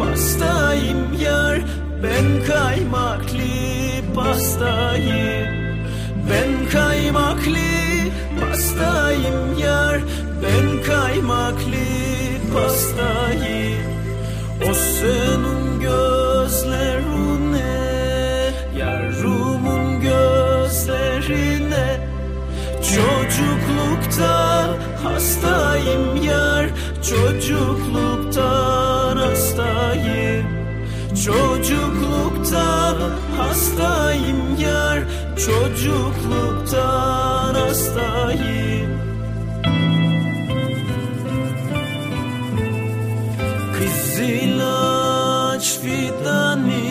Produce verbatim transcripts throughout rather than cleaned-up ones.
pastayım yar, ben kaymaklı pastayım. Ben kaymaklı pastayım yar, ben kaymaklı pastayım. O senin gözlerine, yarumun gözlerine. Çocuklukta hastayım yar, çocukluktan hastayım. Çocuklukta hastayım yar, çocukluktan hastayım. Kızılaç fidanı,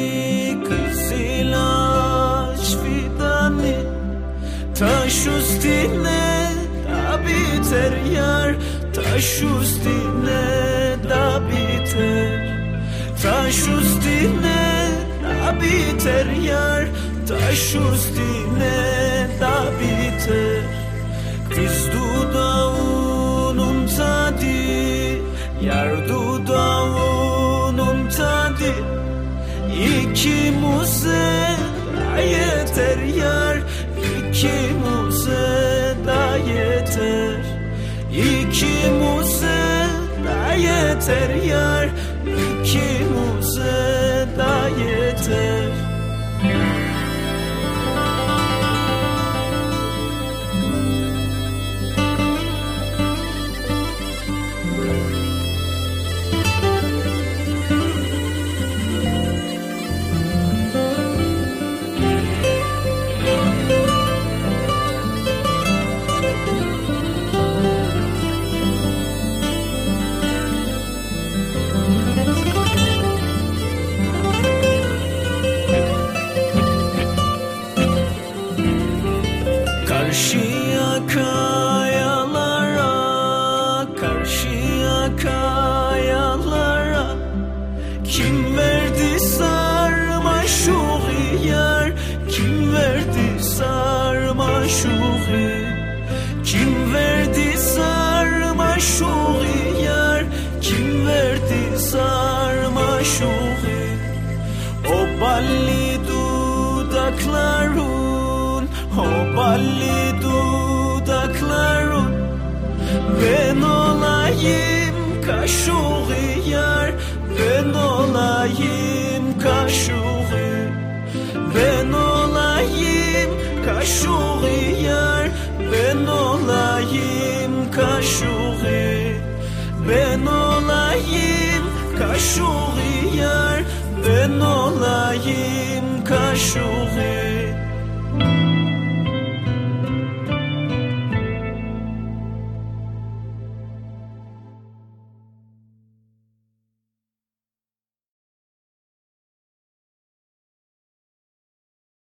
kızılaç fidanı. Taş üstüne da biter yar, taş üstüne da biter. Taş üstüne da biter yar, taş üstüne da biter. Kız dudağının tadı, yar dudağının tadı. İkimize da yeter yar, İkimize da yeter. İkimize da yeter yar, İkimize da yeter. Karşıya kayalara, karşıya kayalara. Kim verdi sarmaşuğu yar, kim verdi sarmaşuğu. Kim verdi sarmaşuğu yar, kim verdi sarmaşuğu. O balli dudakların, o balli dudakların. Ben olayım kaşığı yar, ben olayım kaşığı. Ben olayım kaşığı yar, ben olayım kaşığı. Ben olayım kaşığı yar, ben olayım kaşığı.